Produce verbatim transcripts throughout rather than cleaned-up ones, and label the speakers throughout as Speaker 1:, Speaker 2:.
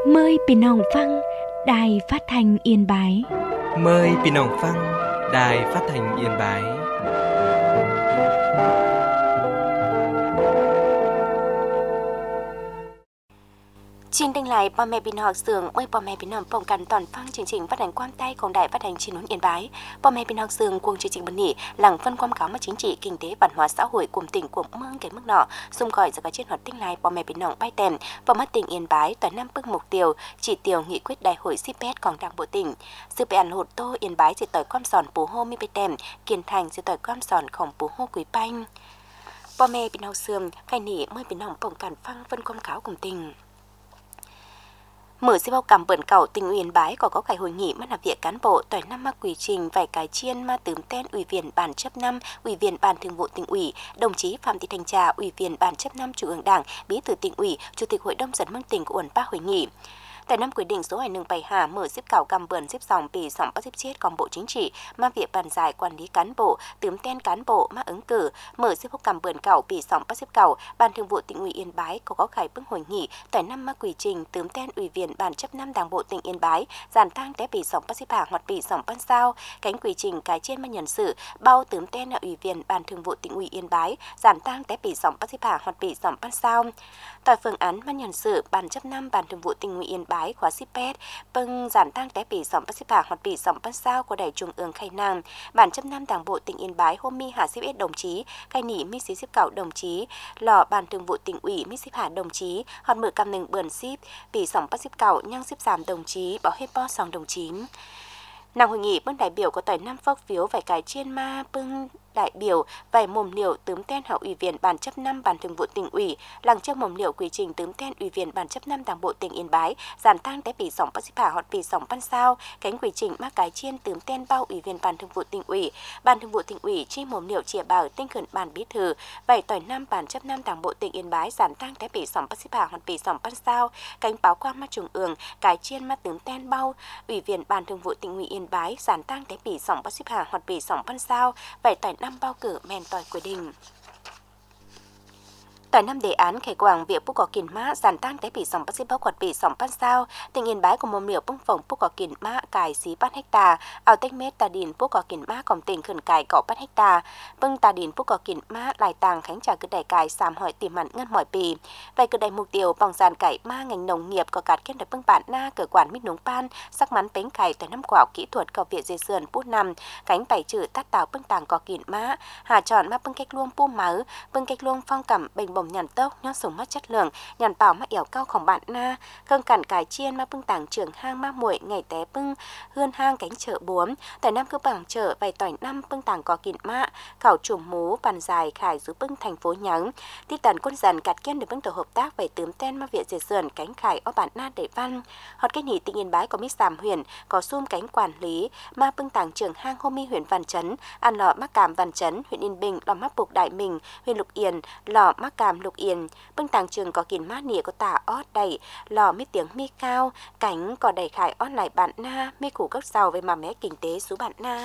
Speaker 1: Mờiพี่น้องฟัง Đài Phát thanh Yên Bái.
Speaker 2: Mời พี่น้องฟัง Đài Phát thanh Yên Bái.
Speaker 3: Xin đinh lạiพ่อแม่พี่น้องเสืองเมื่อพ่อแม่พี่น้องป้องกันตอนฟังจริงๆphát hànhความใต้ของđài phát hành Chín Núi Yên Bái. พ่อแม่พี่น้องเสืองcuồng chương trình bữa nay lặng phân quan cáo mà chính trị kinh tế văn hóa xã hội của tỉnh của mương cái mức nọ xung gọi ra cái chiến hoạt tinh lạiพ่อแม่พี่น้องbay tèm và mắt tỉnh Yên Bái toàn năm bước mục tiêu chỉ tiêu nghị quyết đại hội xê pê eของđảng bộ tỉnh sự bị ảnh hưởng tô Yên Bái chỉ tỏi quan sòn bù hô mi bay tèm kiên thành chỉ tỏi quan sònของbù hô quý banh. พ่อแม่พี่น้องเสืองใครหนีเมื่อพี่น้องป้องกันฟังphân quan cáo của tỉnh mở sẽ bao cầm bẩn cầu tỉnh Yên Bái có có cái hội nghị mà làm việc cán bộ tỏi năm ma quy trình vài cái chiên ma tướm tên ủy viên ban chấp năm ủy viên ban thường vụ tỉnh ủy đồng chí Phạm Thị Thanh Trà ủy viên ban chấp năm trung ương đảng bí thư tỉnh ủy chủ tịch hội đồng dân mương tỉnh của uẩn ba hội nghị. Tại năm quyết định số hai nâng bảy hà mở xếp cảo cầm bẩn xếp dòng bì sòng bắt xếp chết còn bộ chính trị mà việc bàn giải quản lý cán bộ tướm tên cán bộ mà ứng cử mở xếp hốc cầm bẩn cảo bì sòng bắt xếp cảo ban thường vụ tỉnh ủy Yên Bái có có khải bước hội nghị tại năm ma quy trình tướm tên ủy viên ban chấp năm đảng bộ tỉnh Yên Bái giàn tang té bì sòng bắt xếp hàng hoặc bì sòng ban sao cánh quy trình cái trên mà nhân sự bao tướm tên là ủy viên ban thường vụ tỉnh ủy Yên Bái giàn tang té bì sòng bắt xếp hàng hoặc bì sòng ban sao tại phương án mà nhân sự ban chấp năm ban thường vụ tỉnh ủy Yên Bái khóa xê pê e bưng giản tăng té bì sòng bắt xếp hàng hoặc bì sòng bắt sao của đài trung ương khai nam bản chấp năm đảng bộ tỉnh Yên Bái hôm mi hà xếp đồng chí khai nỉ mi xí xếp cạo đồng chí lò ban thường vụ tỉnh ủy mi xếp hà đồng chí hoặc mở cầm nừng bờn xếp bì sòng bắt xếp cạo nhang xếp giảm đồng chí bảo hết bo sòng đồng chí. Nàng hội nghị bưng đại biểu có tỏi năm phóc phiếu vài cái chiên ma bưng đại biểu vài mồm liệu tướm tên hậu ủy viên ban chấp năm ban thường vụ tỉnh ủy làng trước mồm liệu quy trình tướm tên ủy viên ban chấp năm đảng bộ tỉnh Yên Bái giản tăng té bì sòng bắt xếp hà hoặc bì sòng ban sao cánh quy trình mắc cái chiên tướm tên bao ủy viên ban thường vụ tỉnh ủy ban thường vụ tỉnh ủy chi mồm liệu chìa bảo tinh khẩn ban bí thư vài tỏi năm ban chấp năm đảng bộ tỉnh Yên Bái giản tăng té bì sòng bắt xếp hà hoặc bì sòng ban sao cánh báo quan mắt trung ương cái chiên mắt tướm tên bao ủy viên ban thường vụ tỉnh ủy Yên Bái giản tăng té bì sòng bắt xếp hà hoặc bì sòng ban sao vài tỏi năm bao cử men tỏi quy định. Tại năm đề án khởi quảng việc bút có kiền mã giản tăng té bì sòng bắt xếp bóc quạt bì sòng ban sao tỉnh Yên Bái của một miểu bưng phòng bút có kiền mã cài xí ban hecta ao tách mét tà điền bút có kiền mã còn tỉnh khẩn cài cọ ban hecta bưng tà điền bút có kiền mã lại tàng khánh trả cứ đại cài sàm hỏi tìm mặn ngân mỏi bì vậy cứ đại mục tiêu bằng giàn cải ma ngành nông nghiệp có cạt kết đại bưng bản na cờ quản mít nướng pan sắc mắn bánh cài tại năm quả kỹ thuật có viện dây sườn bút nằm cánh bảy chữ tát tào bưng tàng có kiền mã hà tròn ma bưng cách luông pu máu bưng cách luông phong cẩm bình bồng nhàn tốc nhót sùng mắt chất lượng nhàn bảo mắt ẻo caoของbạn na khương cản cải chiên ma bưng tàng trường hang ma muội ngày té bưng hươn hang cánh chợ búa tại năm cứ bằng chợ vài tỏi năm bưng tàng có kịn mã khảo trùm mú bàn dài khải giúp bưng thành phố nhắng ti tần quân dần cạt kiên được bưng tổ hợp tác về tướm tên ma viện dệt sườn cánh khải ở bản na để văn hot cái nhị tỉnh Yên Bái có mít sàm huyền có xung cánh quản lý ma bưng tàng trường hang hôm mi huyện Văn Chấn ăn lọ mắc cảm Văn Chấn huyện Yên Bình lò mắc buộc Đại Mình huyện Lục Yên lò mắc cảm Lục Yên bưng tàng trường có kiền mát nỉa có tả ót đầy lò mít tiếng mi cao cánh có đầy khải ót lại bạn na mi củ các giàu về mà mé kinh tế số bạn na.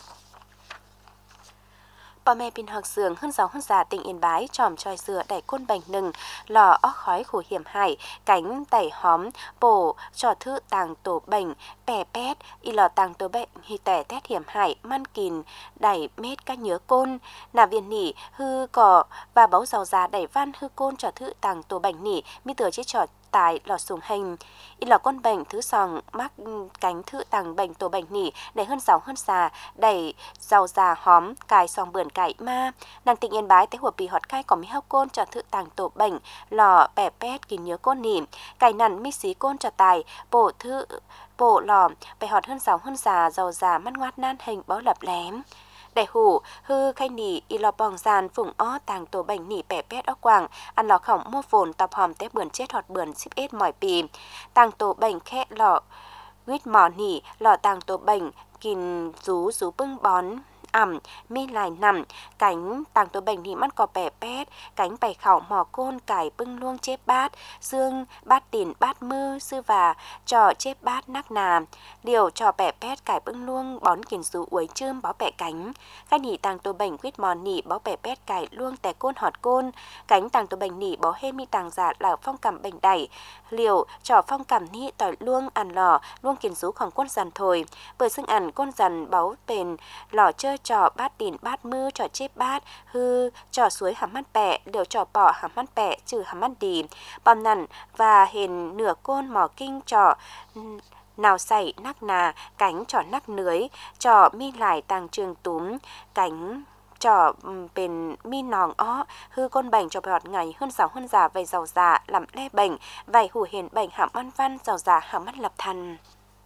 Speaker 3: Bà mẹ pin học sường hơn giáo hơn già tỉnh Yên Bái tròm tròi dừa đẩy côn bành nừng lò óc khói khổ hiểm hải cánh tẩy hóm bổ trò thư tàng tổ bệnh bè pét y lò tàng tổ bệnh hi tẻ tét hiểm hải man kìn đẩy mết cá nhớ côn nà viên nỉ hư cỏ và báu giàu già đẩy văn hư côn trò thư tàng tổ bệnh nỉ mi tờ chế trò tại lò sùng hình y lò con bệnh thứ sòng mắc cánh thư tàng bệnh tổ bệnh nỉ đẩy hơn giàu hơn già đẩy giàu già hóm cài sòng bươn cải ma nàng tỉnh Yên Bái tới hùa bì hot cai có mi hao côn cho thư tàng tổ bệnh lò bẻ pét kín nhớ côn nỉ cài nằn mi xí côn cho tài bổ thư bộ lò bẻ hot hơn giàu hơn già giàu già mắt ngoát nan hình báo lập lém đại hủ hư khai nỉ y lò bòng giàn phủng ó tàng tổ bệnh nỉ bẻ pét ó quàng ăn lò khổng mua phồn tập hòm té bươn chết hot bươn xíp ết mỏi pì tàng tổ bệnh khẽ lò quýt mỏ nỉ lò tàng tổ bệnh kín rú rú bưng bón ẩm mi lại nằm cánh tàng tổ bệnh nỉ mắt cò bẻ pét cánh bày khảo mò côn cải bưng luông chép bát dương bát tìn bát mư sư và trò chép bát nắc nà liều trò bẻ pét cải bưng luông bón kiền rú uối chơm bó bẻ cánh các nỉ tàng tổ bệnh quyết mò nỉ bó bẻ pét cải luông tè côn họt côn cánh tàng tổ bệnh nỉ bó hê mi tàng giả là phong cảm bệnh đẩy liều trò phong cảm nỉ tỏi luông ăn lò luông kiền rúของcôn dần thổi bởi xưng ẩn côn dần báu bền lò chơi trò bát tìn bát mư trò chép bát hư trò suối hàm mắt bẹ liều trò bỏ hàm mắt bẹ trừ hàm mắt đi bom nằn và hình nửa côn mò kinh trò nào xảy nắc nà cánh trò nắc nưới trò mi lại tàng trường túm cánh trò bền mi nòng ó hư côn bệnh trò bọt ngày hơn giàu hơn già về giàu già làm le bệnh vài hủ hiền bệnh hàm ăn văn giàu già hàm mắt lập thần.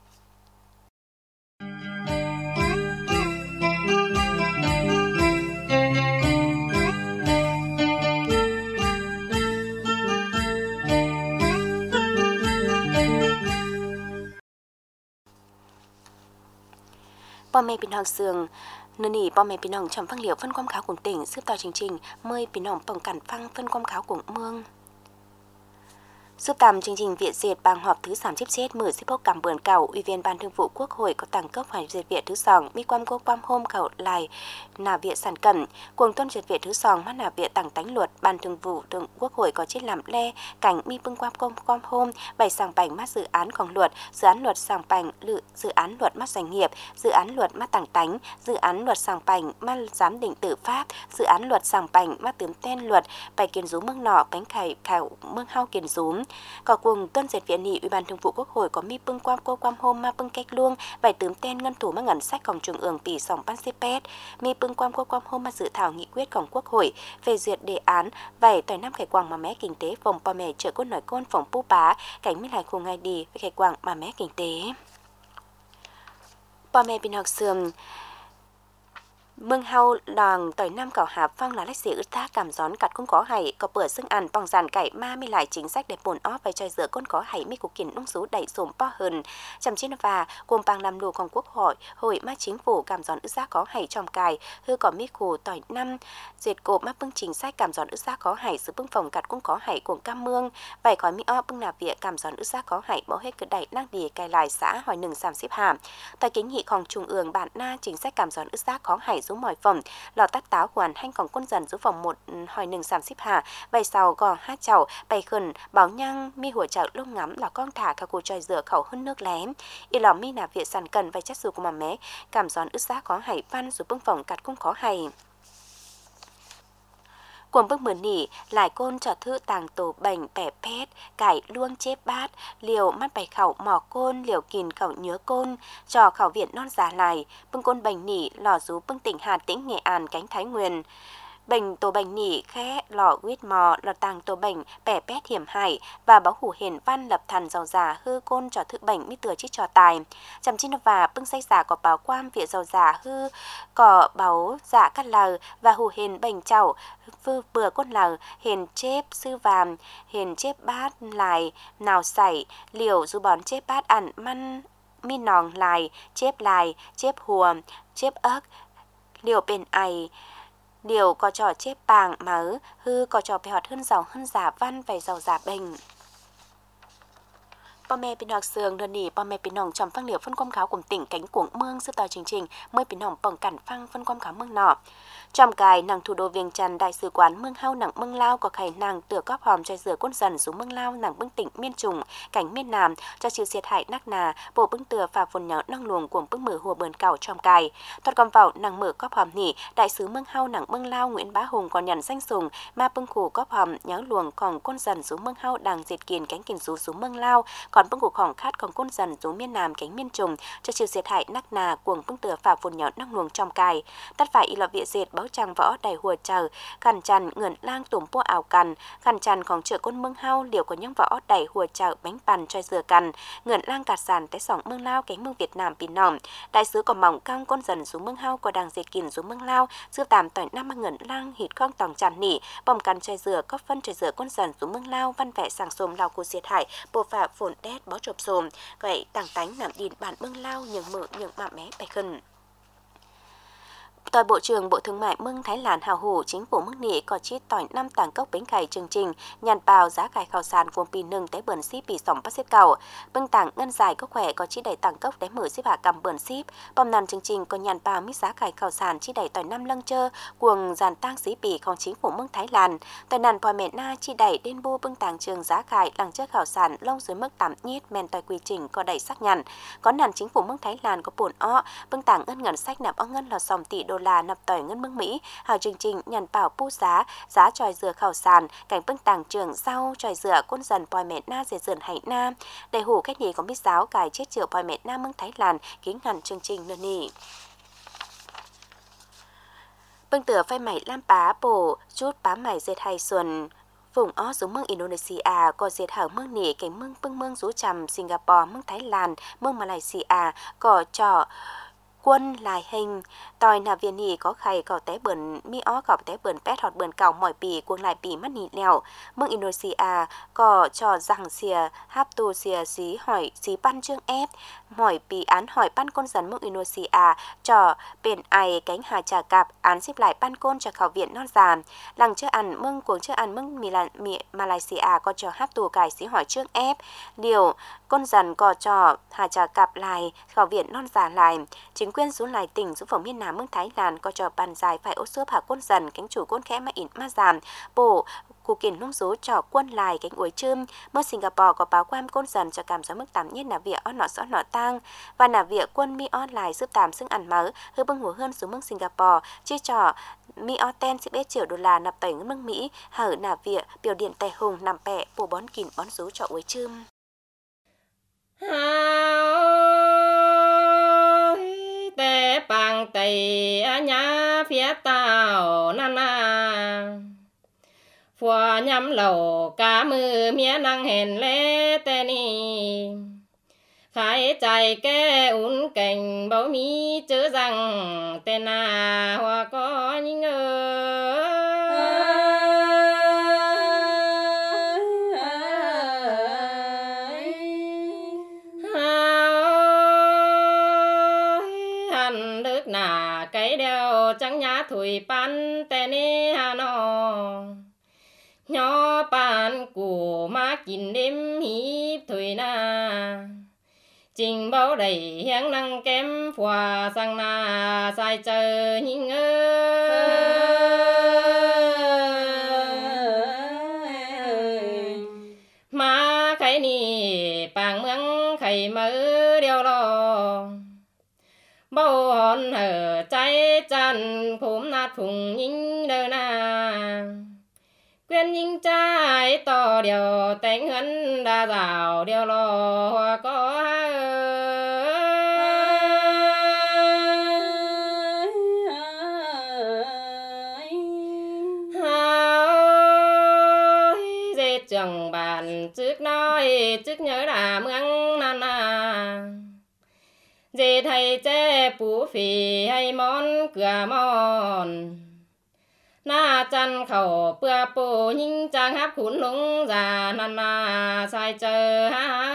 Speaker 3: Bò mẹ bình học sường nơi nỉ bò mẹ bình học chấm phăng liệu phân quam kháo của tỉnh xếp tàu chương trình mời bình học bằng cản phăng phân quam kháo của mương giúp tạm chương trình Việt Diệt bằng họp thứ sám chép chết mở xếp bốc cảm bươn cầu ủy viên ban thường vụ Quốc hội có tàng cấp phải Diệt Việt thứ sòng mi quam quốc quam hôm khẩu lại nà Việt sản cẩm cuồng tuân Diệt Việt thứ sòng mắt nà Việt tàng tánh luật ban thường vụ thường Quốc hội có chết làm le cảnh mi bưng quam công quam hôm bày sàng bành mắt dự ánของluật dự án luật sàng bành lự dự án luật mắt doanh nghiệp dự án luật mắt tàng tánh dự án luật sàng bành mắt giám định tử pháp dự án luật sàng bành mắt tướng tên luật bài kiến rú mương nọ bánh khải khảo mương hao kiến rúm có cùng tuân Diệt Việt nỉ ủy ban thường vụ Quốc hội có mi bưng quam cô quam hôm ma bưng cách luông bài tướng tên ngân thủ mang ngân sáchของtrung ương tỷ sòng ban xếp pet mi bưng quam cô quam hôm ma dự thảo nghị quyếtของQuốc hội về duyệt đề án vài tỏi năm khải quảng mà mé kinh tế phòng pa mẹ trợ cốt nổi côn phòng pu bá cảnh mi lại khu ngay đi về khải quảng mà mé kinh tế pa mẹ bình học sườn mương hao đàng tỏi năm cảo hạp phong là lách xỉ ướt thác cảm gión cặt cũng có hay có bữa xưng ăn bằng giàn cải ma mi lại chính sách để bồn óp về chơi giữa con có hay mi cục kiến nông số đẩy sổm po hơn chăm chín và cùng bằng làm đồของQuốc hội hội ma chính phủ cảm gión ướt giá có hay trong cài hư có mi khổ tỏi năm dệt cộp ma bưng chính sách cảm gión ướt giá có hay sự bưng phòng cặt cũng có hay của cam mương vậy khỏi mi óp bưng nạp việc cảm gión ướt giá có hay bỏ hết cứ đẩy năng đi cài lại xã hỏi nừng sàm xếp hàm tại kiến nghịของtrung ương bản na chính sách cảm gión ướt giá có hay số mỏi phẩm lò tắt táo hoàn hanh còn quân dần số phòng một hỏi nừng sàm xếp hà bày sau gò hát chảo bày khẩn báo nhang mi hủa chảo lúc ngắm là con thả cả cuộc trời rửa khẩu hơn nước lém y lò mi nạp việc sản cần vài chất dù của mà mé cảm gión ướt giá có hay văn dù bưng phòng cắt cũng có hay cuồng bước mượn nỉ lại côn trò thư tàng tổ bệnh bẻ pét cải luông chép bát liều mắt bày khẩu mò côn liều kìn khẩu nhớ côn trò khẩu viện non già lại bưng côn bệnh nỉ lò rú bưng tỉnh Hà Tĩnh Nghệ An cánh Thái Nguyên bệnh tổ bệnh nỉ khẽ lò huyết mò lò tàng tổ bệnh bẻ pét hiểm hại và báo hủ hiền văn lập thần giàu già hư côn trò thư bệnh mi từa chích trò tài chăm chín và bưng say giả có báo quam viện giàu già hư có báo giả cắt lờ và hủ hiền bệnh chảo vư bừa côn lờ hiền chép sư vàm hiền chép bát lại nào xảy liều du bón chép bát ẩn măn mi nòng lại chép lại chép hùa chép ớt liều bên ai điều có trò chép bàng mớ hư có trò phải hoạt hơn giàu hơn giả văn về giàu giả bình pa mẹ bình học sườn đơn nỉ pa mẹ bình hồng trong phân liệu phân quam kháo cùng tỉnh cánh cuồng mương sư tàu chương trình mới bình hồng bằng cản phăng phân quam kháo mương nọ trong cài nàng thủ đô Viêng Chăn đại sứ quán mương hao nàng mương lao có khải nàng tựa cóp hòm cho rửa côn dần xuống mương lao nàng bưng tỉnh miên trùng cảnh miên nam cho chịu thiệt hại nắc nà bộ bưng tựa phà phồn nhớ năng luồng cuồng bưng mở hùa bờn cào trong cài toàn còn vào nàng mở cóp hòm nỉ đại sứ mương hao nàng mương lao Nguyễn Bá Hùng còn nhận danh sùng ma bưng khủ cóp hòm nhớ luồng còn côn dần xuống mương hao đàng diệt kiền cánh kiền rú xuống mương lao còn bưng khủของkhát còn côn dần xuống miên nam cánh miên trùng cho chịu thiệt hại nắc nà cuồng bưng tựa phà phồn nhớ năng luồng trong cài tất phải y là viện diệt báo trăng võ đầy hùa chờ khăn chăn ngưỡng lang tủm po ảo cằn khăn chănของchợ côn mương hao liều có những võ đầy hùa chờ bánh bàn cho dừa cằn ngưỡng lang cạt sàn tới sòng mương lao cánh mương Việt Nam pin nòng đại sứ còn mỏng căng côn dần xuống mương hao có đàng diệt kìn xuống mương lao sư tạm tỏi năm ngưỡng lang hít con tòng chăn nỉ bom cằn cho dừa có phân cho dừa côn dần xuống mương lao văn vẽ sàng xồm lao cô diệt hại bộ phạ phồn đét bó chộp xồm vậy tàng tánh nằm điền bản mương lao nhường mự nhường mạ mé bạch khẩn Tòa Bộ trưởng Bộ Thương mại mừng Thái Lan hào hủ chính phủ mức nị có chi tỏi năm tàng cốc bến khải chương trình nhàn bào giá cải khảo sản vùng pì nâng tới bẩn ship bị sòng bắt xếp cầu bưng tàng ngân giải có khỏe có chi đẩy tàng cốc để mở xếp hạ cầm bẩn ship bom nàn chương trình có nhàn bào mít giá cải khảo sản chi đẩy tỏi năm lăng chơ cuồng giàn tang xí bì không chính phủ mừng Thái Lan tỏi nàn pòi mẹ na chi đẩy đen bu bưng tàng trường giá cải lăng chơ khảo sản lông dưới mức tạm nhít men tỏi quy trình có đẩy xác nhận có nàn chính phủ mừng Thái Lan có bổn o bưng tàng ngân ngân sách nạp o ngân là sòng tỷ đô la nạp tỏi ngân mương Mỹ, hào chương trình nhàn bảo pu giá, giá tròi dừa khảo sản, cảnh bưng tàng trường rau tròi dừa quân dần pòi mẹ na dệt dườn hải na. Đầy hủ cách nhì có biết giáo cải chết chiều pòi mẹ na mương Thái Lan, kính ngăn chương trình nơ nỉ. Bưng tửa phai mày lam bá bổ, chút bá mày dệt hay xuân. Vùng ó xuống mương Indonesia có dệt hở mương nỉ cảnh mương bưng mương rú trầm Singapore mương Thái Lan, mương Malaysia có trò quân lại hình tòi nà viên nỉ có khay có té bẩn mi ó có té bẩn pét hoặc bẩn cào mỏi bì cuồng lại bì mắt nỉ lèo mương Indonesia có trò rằng xìa háp tu xìa xí hỏi xí pan trương ép mỏi bì án hỏi pan con dần mương Indonesia trò bền ai cánh hà trà cạp án xếp lại pan côn cho khảo viện non giàm lằng chưa ăn mương cuồng chưa ăn mương Milan Malaysia có trò háp tu cải xí hỏi trương ép điều con dần có trò hà trà cạp lại khảo viện non già lại chính quyền xuống lại tỉnh xuống phòng miền Nam mương Thái Lan có trò bàn dài phải ô xốp hạ quân dần cánh chủ quân khẽ mà ỉn ma giảm bộ cụ kiển nông số trò quân lại cánh uối chươm mơ Singapore có báo quan quân dần cho cảm gió mức tám nhất là việc on nọ rõ nọ tang và là việc quân mi on lại giúp tạm xưng ăn mớ hư bưng hồ hơn xuống mương Singapore chi trò mi on ten sẽ biết triệu đô la nạp tẩy ngân mương Mỹ hở là việc biểu điện tè hùng nằm bẹ bộ bón kìn bón số trò uối chươm.
Speaker 4: Tê bằng tây nhá phía tàu nana phùa nhắm lầu cá mư mía năng hèn lê tê ni khai chạy kê ún cảnh bầu mi chữ rằng tên à hoa có những ơi cái đeo trắng nhá thủy pan tên hà nó nhỏ pan của má kín đêm hít thủy na trình báo đầy hiang năng kém phòa sang na sai chờ những ơi má cái ni bằng mương khẩy mơ đeo lo bao hòn hở cháy chăn khốm nát phùng nhính đơ na quyên nhính trái to điều tánh hấn đa rào điều lo hoa có dê trường bàn trước nói trước nhớ là mương nan na dê thầy chế bú phì hay món cửa mòn na chăn khẩu bữa bù nhinh trang hấp khún lúng già nan na sai chờ ha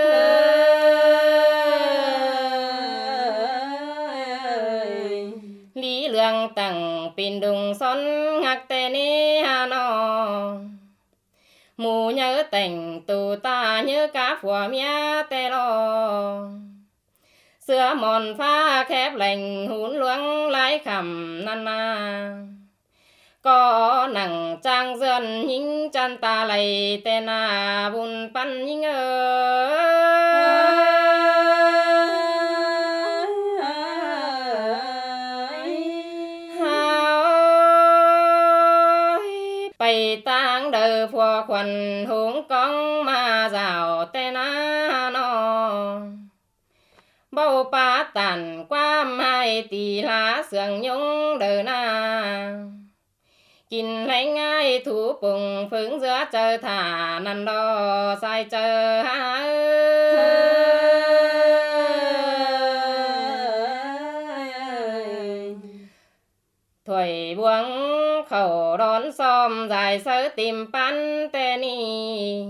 Speaker 4: lý lượng tầng pin đùng son ngạc tê ni hà nò mù nhớ tình tù ta nhớ cá phùa mía tê lo xưa mòn pha khép lành hún luống lái khẩm nan na có nặng trang dần nhính chân ta lầy tên à bùn pan nhính ơi bày tang đời phùa khuẩn húng con mà rào tên à nó bao pa tàn qua mai tì lá sườn nhung đời na kín lánh ai thủ bùng phướng giữa chờ thả nằm đo sai chờ ha thổi buông khẩu đón xóm dài sớ tìm pan tê ni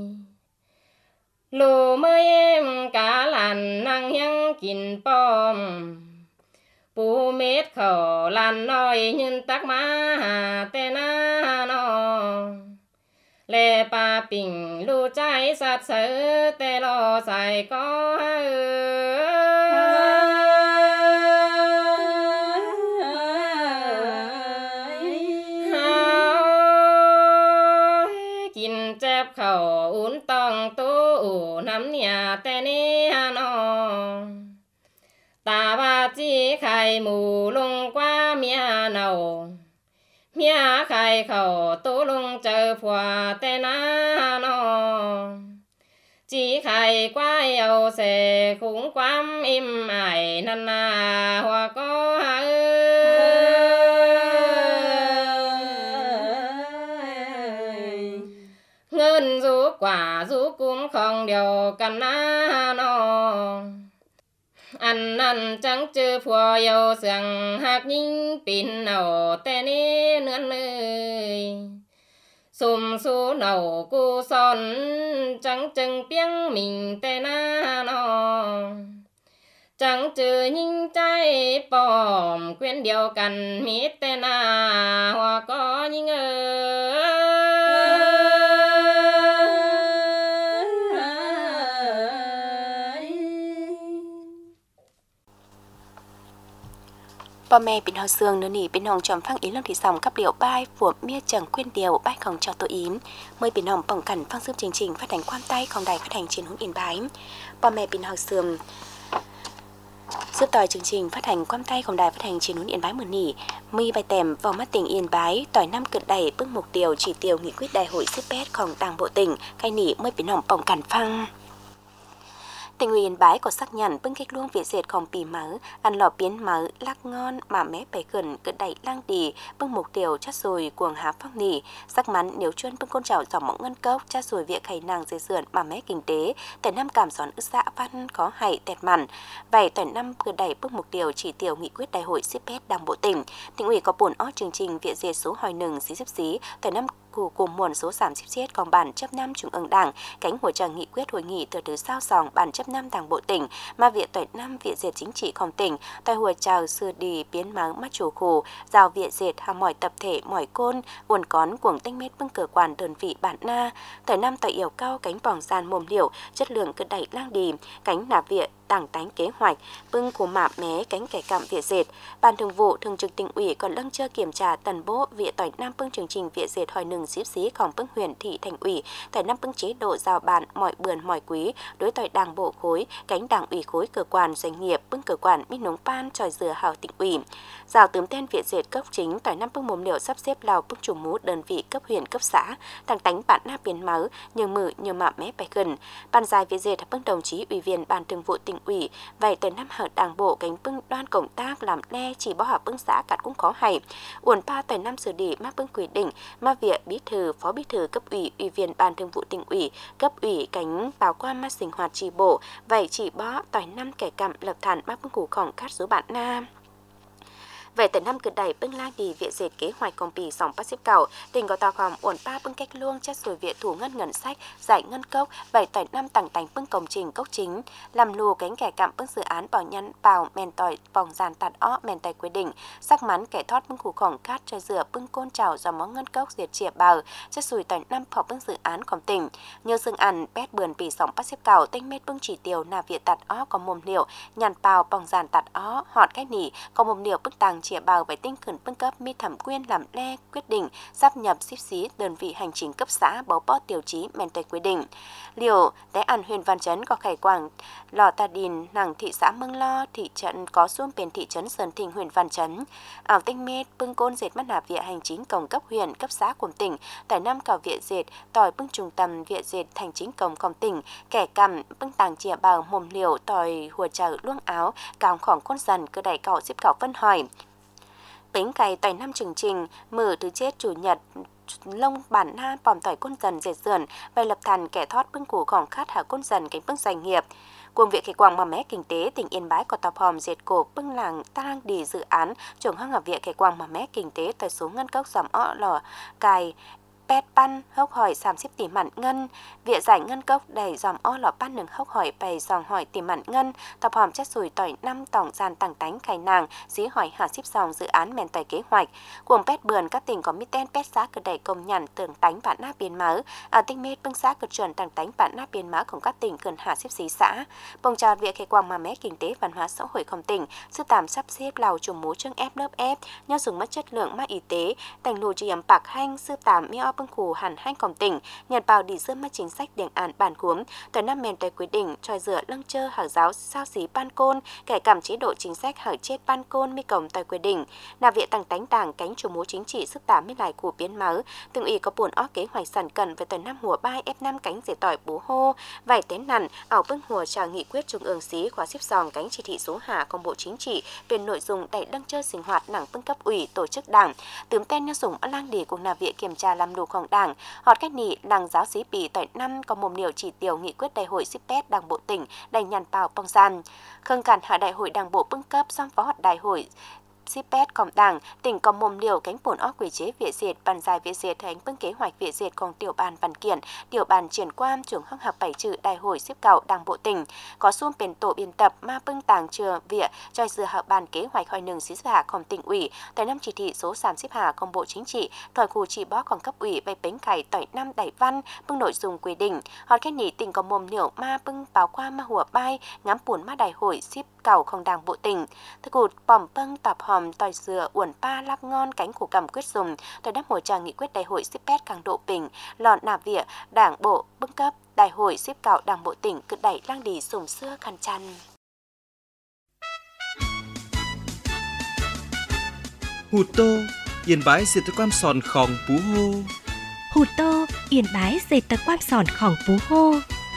Speaker 4: lù mới em cá làn năng hiang kín bom pu mết khẩu lan nói nhân tắc má hà tê na nó lê pa bình lu trái sát sở tê lo xài có kín chép khẩu uốn tòng tu ủ nắm nhà tê ni nó ta ba chi khai mù lung qua mía nầu mía khai khẩu tu lung chờ phùa tê na nó chi khai qua yêu sẽ khủng quám im ải năn na hoa có ha ngân rú quả rú cũng không điều cần na nó ăn ăn trắng chư phùa yêu sương hạt ninh pin nầu tê ni nươn nơi xùm xu nầu cu son trắng chừng piếng mình tê na nó trắng chư nhìn trái bòm quyến điều cần mít tê na hoa có nhìn ơi
Speaker 3: Bà mẹ bên họ xương nữa nỉ bên hồng chồng phăng ý lăng thị sòng cấp liệu bài của mía chẳng quyên điều bài không cho tôi yếm mời bên hồng bỏng cảnh phăng giúp chương trình phát hành quan tay không đài phát hành trên hướng yên bái bà mẹ bên họ xương giúp tỏi chương trình phát hành quan tay không đài phát hành trên hướng yên bái mờ nỉ mi bài tèm vào mắt tỉnh yên bái tỏi năm cực đẩy bước mục tiêu chỉ tiêu nghị quyết đại hội xếp pétของđảng bộ tỉnh khai nỉ mời bên hồng bỏng cảnh phăng Tỉnh ủy Yên Bái có xác nhận bưng kích luông việt dệtของปีmở, ăn lò biến mở, lắc ngon mà mé bày gần cỡ đẩy lang đi, bưng mục tiêu chát rồi cuồng há phong nỉ, sắc mắn nếu chuyên bưng con chảo dòng mỏng ngân cốc, chát rồi việc khẩy nàng dây dườn mà mé kinh tế, tại năm cảm gión ức xã văn có hại tẹt mặn. Vậy tại năm cỡ đẩy bưng mục tiêu chỉ tiêu nghị quyết đại hội xếp pét đảng bộ tỉnh, tỉnh ủy có buồn ó chương trình việt dệt số hỏi nừng xí xếp xí, tại năm của cùng muôn số giảm xếp xếp còn bản chấp năm trung ương đảng cánh hỗ trợ nghị quyết hội nghị từ từ sao sòng bản chấp năm đảng bộ tỉnh mà viện tuệ năm viện dệt chính trịของtỉnh tại hỗ trợ sửa đi biến máng mắt chủ khổ giao viện dệt hàng mọi tập thể mọi côn buồn cón cuồng tinh mết bưng cơ quan đơn vị bản na tại năm tại yêu cao cánh bỏng gian mồm liệu chất lượng cơ đẩy lang đi cánh nạp viện đảng tánh kế hoạch bưng của mạ mé cánh kẻ cạm viện dệt ban thường vụ thường trực tỉnh ủy còn lăng chưa kiểm tra tần bố viện tỏi năm bưng chương trình viện dệt hỏi nừng xíp xíของbưng huyện thị thành ủy tại năm bưng chế độ giao bàn mọi bườn mọi quý đối tỏi đảng bộ khối cánh đảng ủy khối cơ quan doanh nghiệp bưng cơ quan mít nống pan tròi dừa hào tỉnh ủy giao tướm tên viện dệt cấp chính tỏi năm bưng mồm liệu sắp xếp lào bưng chủ mú đơn vị cấp huyện cấp xã đảng tánh bản na biến máu nhờ mự nhờ mạ mé bài gần ban dài viện dệt bưng đồng chí ủy viên ban thường vụ tỉnh ủy vậy tới năm hở đảng bộ cánh bưng đoan công tác làm le chỉ bỏ hợp bưng xã cắt cũng có hay uẩn pa tới năm xử lý mắc bưng quy định mà việc bí thư phó bí thư cấp ủy ủy viên ban thường vụ tỉnh ủy cấp ủy cánh bảo quan mắc sinh hoạt tri bộ vậy chỉ bỏ tỏi năm kẻ cặm lập thản mắc bưng củ khổng cắt số bạn nam về tới năm cực đẩy bưng lang đi viện dệt kế hoạch công bì sòng Pacific cầu tỉnh có tàu khoảng uẩn pa bưng cách luông chất rồi viện thủ ngân ngân sách giải ngân cốc vậy tới năm tặng tành bưng công trình cốc chính làm lù cánh kẻ cạm bưng dự án bảo nhân bảo mèn tỏi vòng giàn tạt ó mèn tài quyết định sắc mắn kẻ thoát bưng củ khổng cát chơi dừa bưng côn trào do món ngân cốc diệt chìa bào chất rồi tới năm phỏ bưng dự ánของtỉnh như dương ăn pét bườn bì sòng Pacific cầu tinh mét bưng chỉ tiêu là viện tạt ó có mồm liệu nhàn bào vòng giàn tạt ó họt cách nỉ có mồm liệu bưng tàng chìa bào về tinh khẩn bưng cấp mi thẩm quyên làm le quyết định sắp nhập xíp xí đơn vị hành chính cấp xã báo bó tiêu chí men tây quyết định liều té ăn huyện Văn Chấn có khải quảng lò tà đình nàng thị xã Mương Lo thị trấn có xuông bên thị trấn Sơn Thịnh huyện Văn Chấn ảo tinh mét bưng côn dệt mắt nạp viện hành chính cổng cấp huyện cấp xã của tỉnh tại năm cào viện dệt tỏi bưng trung tâm viện dệt hành chính cổngของtỉnh kẻ cầm bưng tàng chìa bào mồm liều tỏi hùa chợ luông áo cào khỏng côn dần cơ đẩy cạo xếp cạo phân hỏi bánh cày tỏi năm chương trình mở thứ chết chủ nhật lông bản na bòm tỏi côn dần dệt dườn vài lập thành kẻ thoát bưng củของkhát hở côn dần cánh bưng doanh nghiệp cùng việc khai quảng mà mé kinh tế tỉnh Yên Bái có tập hòm dệt cổ bưng làng tang đi dự án trưởng hăng ở việc khai quảng mà mé kinh tế tại số ngân cốc giảm ọ lò cài pet pan hốc hỏi sám xếp tỷ mặn ngân việc giải ngân cốc đầy dòm o lọ pan nừng hốc hỏi bày dòng hỏi tỷ mặn ngân tập hòm chất sùi tỏi năm tổng giàn tảng tánh khai nàng dí hỏi hạ xếp dòng dự án mền tỏi kế hoạch cuồng pet bườn các tỉnh có mít ten pet xã cực đầy công nhận tường tánh bản na biên máu ở tinh mết bưng xã cực chuẩn tảng tánh bản na biên máuของcác tỉnh cần hạ xếp xí xã bồng trào việc khai quang mà mé kinh tế văn hóa xã hội không tỉnh sư tạm sắp xếp lào chùm mú chương ép lớp ép nhau dùng mất chất lượng mát y tế thành lù chỉ ẩm bạc hanh sư tạm mi o bưng khủ hẳn hanh công tỉnh nhật bào đi dương mất chính sách điện án bản cuốn tới năm mền tới quy định tròi dựa lưng chơ hở giáo sao xí ban côn kẻ cảm chế độ chính sách hở chết ban côn mi cổng tới quy định là viện tăng tánh đảng cánh chủ mú chính trị sức tạm mi lại của biến máu từng ý có buồn ó kế hoạch sản cần về tới năm hùa ba ép năm cánh dễ tỏi bú hô vài tén nằn ảo bưng hùa trả nghị quyết trung ương xí khóa xếp sòng cánh chỉ thị số hạ công bộ chính trị về nội dung đẩy đăng chơ sinh hoạt nặng bưng cấp ủy tổ chức đảng tướng tên nhân dùng ở lang để cùng là viện kiểm tra làm đủของđảng họt cách nị đảng giáo sĩ bì tại năm có một điều chỉ tiêu nghị quyết đại hội xếp pet đảng bộ tỉnh đầy nhàn bào bong gian khương cản hạ đại hội đảng bộ bưng cấp xong phó họt đại hội xê pê e tê cộng đảng tỉnh có mồm liều cánh bổn ó quy chế việt diệt bàn dài việt diệt thành bưng kế hoạch việt diệt cùng tiểu bàn văn kiện tiểu bàn triển quan trưởng hưng học bảy trừ đại hội xếp cạo đảng bộ tỉnh có xuông bền tổ biên tập ma bưng tàng trường viện cho dựa hợp bàn kế hoạch hội nừng xí hạ cùng tỉnh ủy tại năm chỉ thị số sám xếp hạ công bộ chính trị thỏi khu chỉ bó còn cấp ủy về bến khải tỏi năm đại văn bưng nội dung quy định họ cách nhị tỉnh có mồm liều ma bưng báo qua ma hùa bay ngắm bùn ma đại hội xếp cạo không đảng bộ tỉnh thực cụt bỏm bưng tập hòm tỏi dừa uẩn pa lap ngon cánh của cầm quyết dùng tại đáp hội tràng nghị quyết đại hội xếp pet càng độ bình lòn nà vỉa đảng bộ bưng cấp đại hội xếp cạo đảng bộ tỉnh cực đẩy lang đi sùng xưa khăn chăn
Speaker 2: Hụt tô yên bái diệt tơ quan sòn khòng bú hô
Speaker 1: Hụt tô yên bái dệt tơ quan sòn khòng bú hô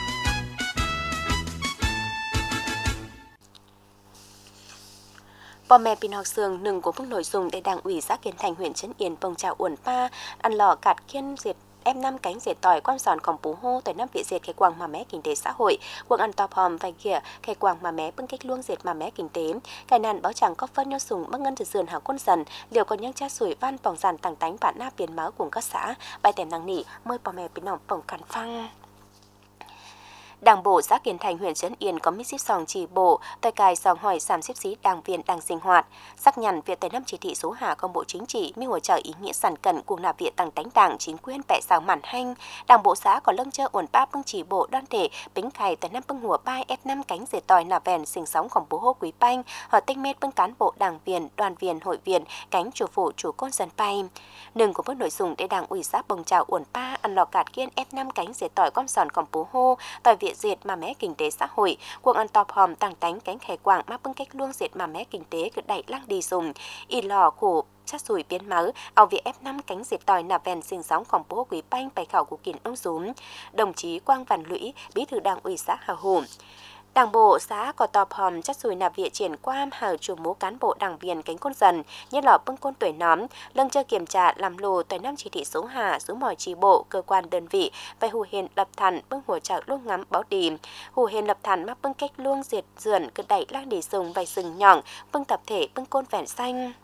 Speaker 3: Bò mẹ pin học sường nừng của phương nội dung để đảng ủy xã Kiến Thành huyện Trấn Yên bồng trào uẩn pa ăn lò cạt kiên diệt em năm cánh diệt tỏi quan sònของbú hô tại năm vị diệt khai quang mà mé kinh tế xã hội quang ăn tọp hòm vài kia khai quang mà mé bưng cách luông diệt mà mé kinh tế cái nạn báo chẳng có phân nhau sùng mắc ngân từ dườn hảo quân dần liệu còn những cha sủi van bỏng giàn tàng tánh bản na biến máu cùng các xã bài tèm năng nỉ mời bò mẹ pin nòng bỏng cắn phăng Đảng bộ xã Kiến Thành huyện Trấn Yên có mít xếp sòng chỉ bộ tại cài sòng hỏi sám xếp xí đảng viên đảng sinh hoạt xác nhận việc tại năm chỉ thị số hạ công bộ chính trị mi hỗ trợ ý nghĩa sản cần cùng là việc tăng tánh đảng chính quyền bệ sào mản hanh đảng bộ xã có lưng chơ uẩn ba bưng chỉ bộ đoàn thể bính cài tại năm bưng hùa ba ép năm cánh dệt tỏi nà vèn sinh sóngของbố hô quý banh họ tinh mết bưng cán bộ đảng viên đoàn viên hội viên cánh chủ phủ chủ côn dân bay nừng của bước nội dung để đảng ủy xã bồng trào uẩn ba ăn lò cạt kiên ép năm cánh dệt tỏi con sònของbố hô tỏi viện diệt mà mé kinh tế xã hội cuộc ăn tọp hòm tăng tánh cánh khẻ quảng mà bưng cách luông diệt mà mé kinh tế cực đẩy lăng đi dùng y lò khổ sát sủi biến máu ao việc ép năm cánh diệt tỏi nà vèn sinh sóngของbố quý banh bài khảo của kiến ông dúm đồng chí Quang Văn Lũy bí thư đảng ủy xã Hà Hùng Đảng bộ xã có tọp hòm chất sùi nạp viện triển quan hở chủ mố cán bộ đảng viên cánh côn dần nhất lọ bưng côn tuổi nóm lâng chơi kiểm tra làm lồ tới năm chỉ thị số hạ số mỏi chỉ bộ cơ quan đơn vị về hù hiền lập thản bưng hỗ trợ luôn ngắm báo đi hù hiền lập thản mắc bưng cách luông diệt dườn cực đẩy lang đi dùng vài sừng nhọn bưng tập thể bưng côn vẹn xanh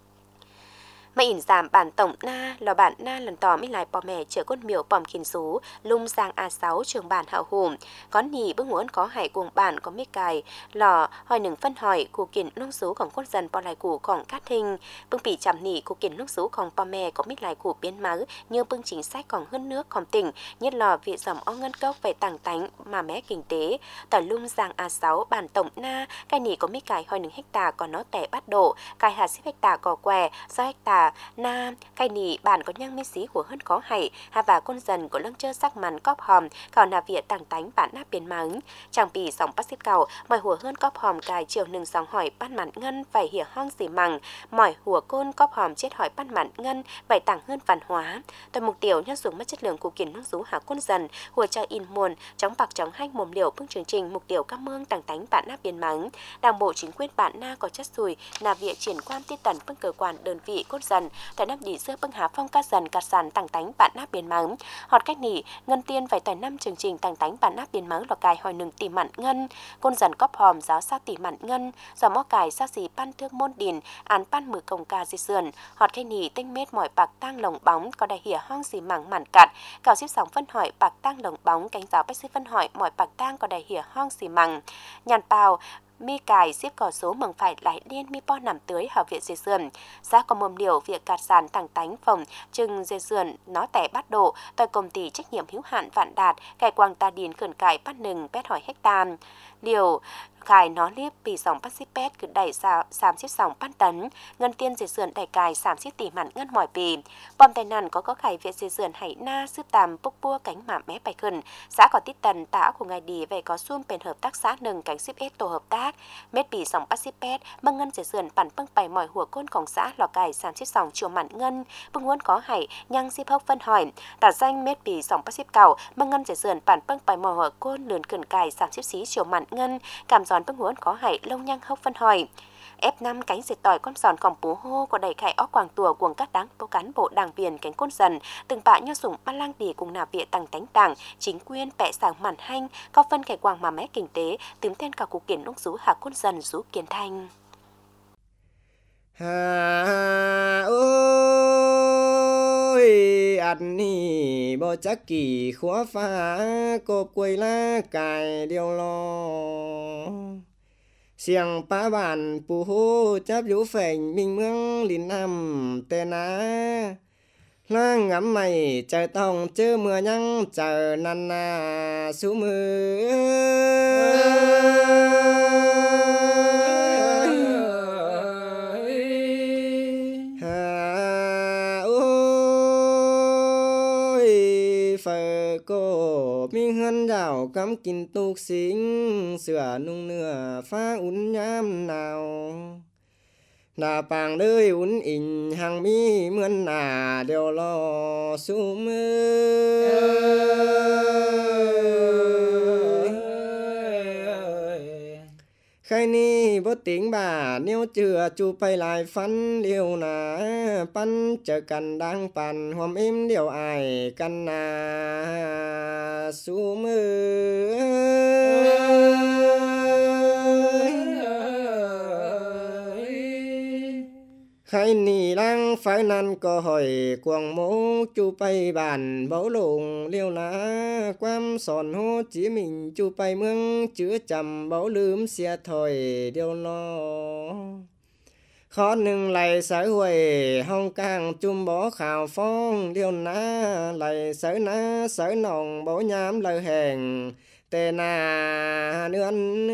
Speaker 3: mà ỉn giảm bản tổng na lò bản na lần tỏ mới lại bò mẹ chở con miểu bòm kín số lung giang a sáu trường bản hậu hùng có nhì bước muốn có hải cùng bản có mít cài lò hỏi nừng phân hỏi của kiển nông sốของcon dân bò lại củaของcát hình bưng bị chạm nỉ của kiển nông sốของbò mẹ có mít lại của biến máu như bưng chính sáchของhơn nướcของtỉnh nhất lò vị dòng o ngân cốc về tàng tánh mà mé kinh tế tỏi lung giang a sáu bản tổng na cái nỉ có mít cài hỏi nừng hecta còn nó tẻ bắt độ cài hạt xếp hecta cò què do hecta na cây nỉ bản có nhang mít xí của hơn có hảy hà và con dần của lưng chơ sắc mắn cóp hòm cào nà vía tàng tánh bản nắp biến mắng chẳng bì sòng bắt xếp cầu mỏi hùa hơn cóp hòm cài chiều nừng sòng hỏi ban mặn ngân phải hiểu hong xỉ mằng mỏi hùa côn cóp hòm chết hỏi ban mặn ngân phải tàng hơn văn hóa toàn mục tiêu nhân dùng mất chất lượng của kiến nước rú hạ con dần hùa cho in muôn chống bạc chống hanh mồm liều bưng chương trình mục tiêu các mương tàng tánh bản nắp biến mắng đảng bộ chính quyền bản na có chất sùi nà vía triển quan tiết tần bưng cơ quan đơn vị con dần dần tại năm đi xưa bưng hạ phong ca dần cát sàn tàng tánh bạn náp biển mắng họt cách nỉ ngân tiên phải tại năm chương trình tàng tánh bạn náp biển mắng lò cài hỏi nừng tỉ mặn ngân côn dần cóp hòm giáo sa tỉ mặn ngân giò mó cài sa xì pan thước môn điền án pan mử cồng ca di sườn họt cách nỉ tinh mết mỏi bạc tang lồng bóng có đại hỉa hong xì mảng mặn cạn cào xếp sóng phân hỏi bạc tang lồng bóng cánh giáo bách xếp phân hỏi mỏi bạc tang có đại hỉa hong xì mảng nhàn bào mi cài xếp cỏ số mừng phải lại liên mi po nằm tưới hợp viện dê sườn giá có mồm điều việc cạt sàn thẳng tánh phòng chừng dê sườn nó tẻ bắt độ tại công ty trách nhiệm hữu hạn Vạn Đạt cải quang ta điền khẩn cải bắt nừng pét hỏi hecta điều cài nó liếp bị sòng bắt xếp pét cứ đẩy xàm xếp sòng bắt tấn ngân tiên dê sườn đẩy cài xàm xếp tỉ mặn ngân mỏi bì bom tai nạn có có cải viện dê sườn hải na xếp tàm bốc bua cánh mạ mé bài khẩn xã có tít tần tả của ngài đi về có xuông bền hợp tác xã nừng cánh xếp ết tổ hợp tác mét bị sòng bắt xếp pét măng ngân dê sườn bản bưng bày mỏi hùa cônของxã lò cài xàm xếp sòng chiều mặn ngân bưng huấn có hải nhang xếp hốc phân hỏi tả danh mét bị sòng bắt xếp cầu măng ngân dê sườn bản bưng bày mỏi hùa côn lườn khẩn cài xàm xếp xí chiều mặn ngân cảm giòn bưng huấn có hải lâu nhang hốc phân hỏi ép năm cánh dệt tỏi con sòn còng bú hô có đầy khải óc quàng tùa cuồng các đáng bố cán bộ đảng viên cánh côn dần từng bạ nho sủng ban lang đi cùng nạp viện tăng tánh đảng chính quyền bệ sảng màn hanh có phân khải quàng mà mé kinh tế tím tên cả cục kiến lúc rú hạ côn dần rú kiến thanh
Speaker 5: hà ôi ăn ni bo chắc kỳ khóa phá cộp quầy lá cài điều lo xiềng phá bản phù hô chắp vũ phènh minh mương linh nằm tên á la ngắm mày trời tòng chớ mưa nhăng chờ năn na sú mưa cô minh hân đảo cắm kín tục xính sửa nung nửa phá ún nhám nào nà bàng đời ún in hàng mi mươn nà đều lo su mơ khai ni bố tiếng bà nếu chưa chu bay lại phân liều nà phân chờ cần đang bàn hôm em điều ai cần nà su mơ khai ni đang phải năn có hỏi quàng mố chu bay bàn bấu lùng liều nà quam sòn hô chỉ mình chu bay mương chứa chầm bấu lướm xe thổi điều lo khó nâng lại sở huệ hong càng chung bó khảo phong điều ná lại sở ná sở nòng bó nhám lời hẹn tê nà nươn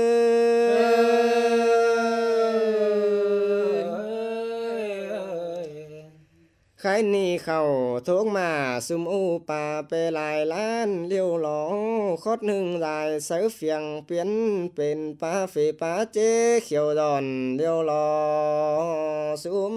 Speaker 5: khai ni khẩu thuốc mà sum u pa pe lại lan liêu ló khót nương dài sở phiền biến bên pa phê pa chế khiêu đòn liêu ló sum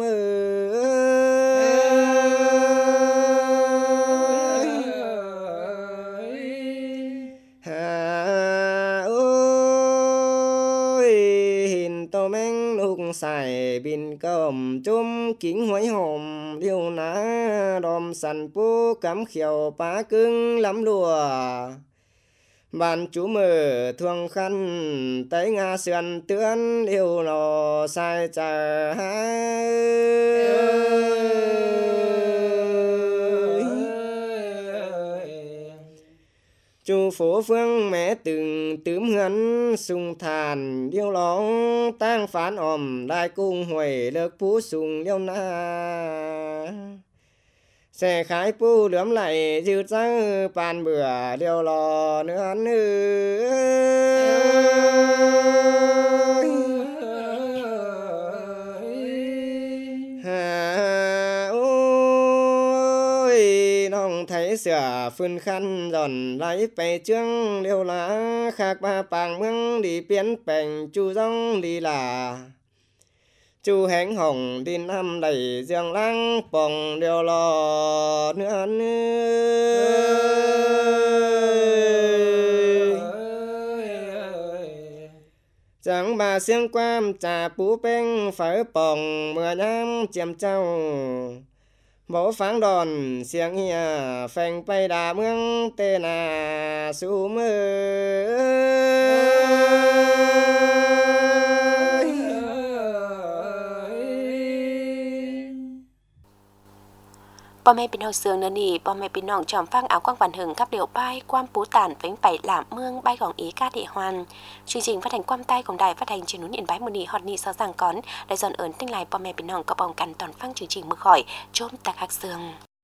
Speaker 5: xài bin cầm chôm kính hoái hòm liêu ná đom sàn pu cắm khiều pá cưng lắm lùa bàn chú mở thương khăn tới nga sườn tươn liêu lò sai chờ chu phố phương mẹ từng tướm hấn sung thàn điêu ló tang phán òm đại cung huệ lược phú sung liêu na xe khái pu lướm lại dư ra bàn bữa điêu lò nữa nữa thấy sửa phun khăn giòn lấy bè trương liêu lá khác ba bàng mương đi biến bèn chu rong đi là chu hẹn hồng đi năm đầy giang lăng bồng liêu lò nữa nữa chẳng bà xương quam trà pú bênh phở bỏng mưa nhám chiêm châu bố pháng đòn xiềng hìa phèn bay đà mương tê nà su mơ
Speaker 3: พ่อแม่พี่น้องเสืองเนนี่พ่อแม่พี่น้องจอมฟังเอากว้างวันหึงกับเดี่ยวป้ายความปูตานเฟ้งไปหลามเมืองใบของอีกาดิฮวันchương trình phát hànhความใต้ของđài phát hành truyền núi Yên Bái mùa nị hot nị sáu giang cón đại dọn ớn tinh lạiพ่อแม่พี่น้องก็ป้องกันตอนฟังchương trìnhมือข่อยchôm tạc hạc sương